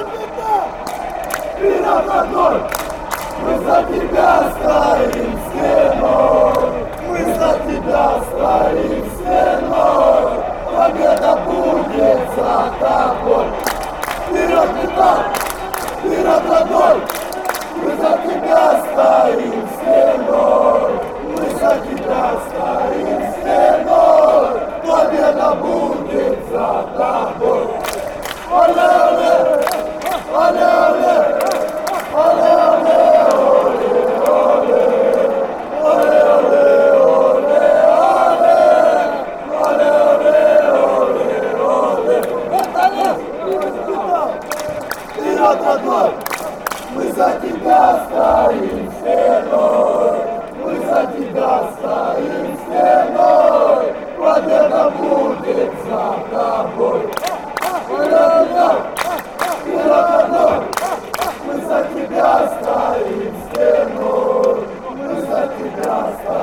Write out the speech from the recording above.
Вперед, родной! Мы за тебя стоим стеной! Мы за тебя стоим стеной! Победа будет за тобой! Вперед, металл! Вперед, родной! Мы за тебя стоим стеной! Мы за тебя стоим стеной! Победа будет за тобой! Оле, оле! Оле, оле! Оле, оле, оле, оле! Оле, оле, оле, оле! Оле, оле, оле, оле! Вперед, родной! Мы за тебя стоим стеной! Мы за тебя стоим стеной! Победа будет за тобой! Вперед, родной! Мы за тебя стоим стеной! Мы за тебя стоим!